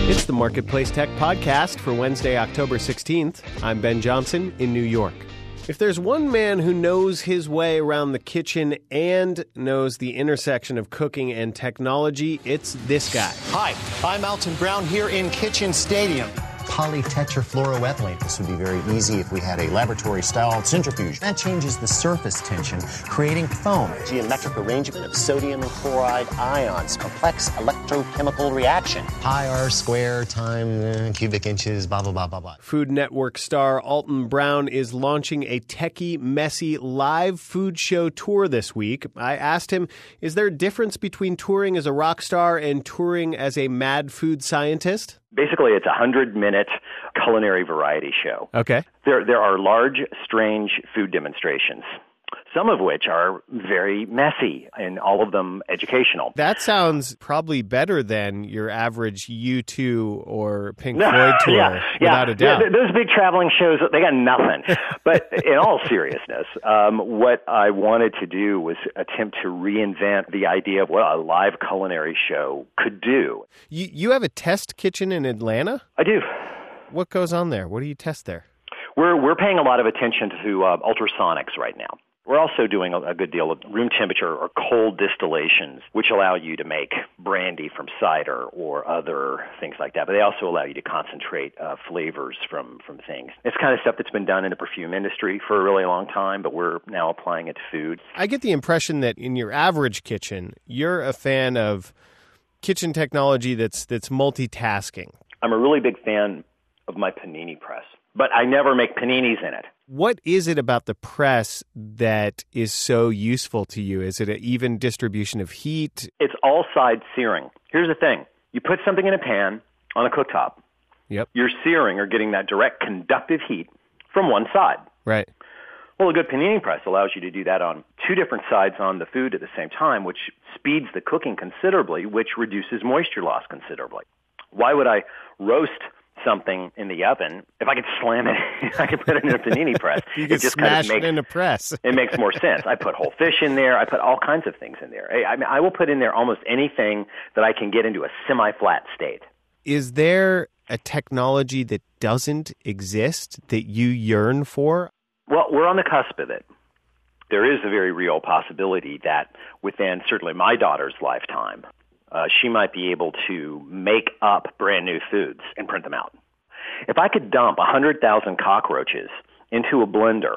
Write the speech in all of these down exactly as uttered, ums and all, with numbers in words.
It's the Marketplace Tech Podcast for Wednesday, October sixteenth. I'm Ben Johnson in New York. If there's one man who knows his way around the kitchen and knows the intersection of cooking and technology, it's this guy. Hi, I'm Alton Brown here in Kitchen Stadium. Polytetrafluoroethylene. This would be very easy if we had a laboratory-style centrifuge. That changes the surface tension, creating foam. Geometric arrangement of sodium and chloride ions. Complex electrochemical reaction. Pi r square time uh, cubic inches, blah, blah, blah, blah, blah. Food Network star Alton Brown is launching a techie, messy live food show tour this week. I asked him, is there a difference between touring as a rock star and touring as a mad food scientist? Basically, it's a hundred-minute culinary variety show. Okay. There there are large, strange food demonstrations, some of which are very messy, and all of them educational. That sounds probably better than your average U two or Pink Floyd tour, yeah, without yeah. a doubt. Yeah, those big traveling shows, they got nothing. But in all seriousness, um, what I wanted to do was attempt to reinvent the idea of what a live culinary show could do. You, you have a test kitchen in Atlanta? I do. What goes on there? What do you test there? We're we're paying a lot of attention to uh, ultrasonics right now. We're also doing a, a good deal of room temperature or cold distillations, which allow you to make brandy from cider or other things like that. But they also allow you to concentrate uh, flavors from, from things. It's kind of stuff that's been done in the perfume industry for a really long time, but we're now applying it to food. I get the impression that in your average kitchen, you're a fan of kitchen technology that's that's multitasking. I'm a really big fan of my panini press, but I never make paninis in it. What is it about the press that is so useful to you? Is it an even distribution of heat? It's all side searing. Here's the thing. You put something in a pan on a cooktop. Yep. You're searing or getting that direct conductive heat from one side. Right. Well, a good panini press allows you to do that on two different sides on the food at the same time, which speeds the cooking considerably, which reduces moisture loss considerably. Why would I roast something in the oven if I could slam it? I could put it in a panini press. You could it just smash kind of makes, it in a press. It makes more sense. I put whole fish in there. I put all kinds of things in there. I, I mean, I will put in there almost anything that I can get into a semi-flat state. Is there a technology that doesn't exist that you yearn for? Well, we're on the cusp of it. There is a very real possibility that within certainly my daughter's lifetime, Uh, she might be able to make up brand new foods and print them out. If I could dump one hundred thousand cockroaches into a blender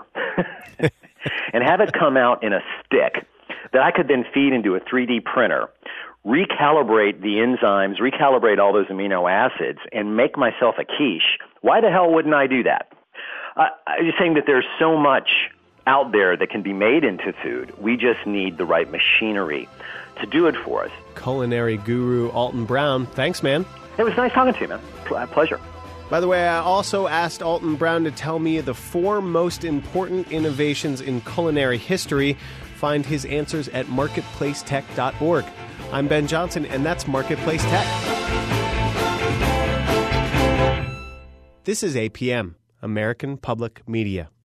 and have it come out in a stick that I could then feed into a three D printer, recalibrate the enzymes, recalibrate all those amino acids, and make myself a quiche, why the hell wouldn't I do that? Uh, I'm just saying that there's so much out there that can be made into food. We just need the right machinery to do it for us. Culinary guru Alton Brown, thanks, man. It was nice talking to you, man. P- pleasure. By the way, I also asked Alton Brown to tell me the four most important innovations in culinary history. Find his answers at marketplace tech dot org. I'm Ben Johnson, and that's Marketplace Tech. This is A P M, American Public Media.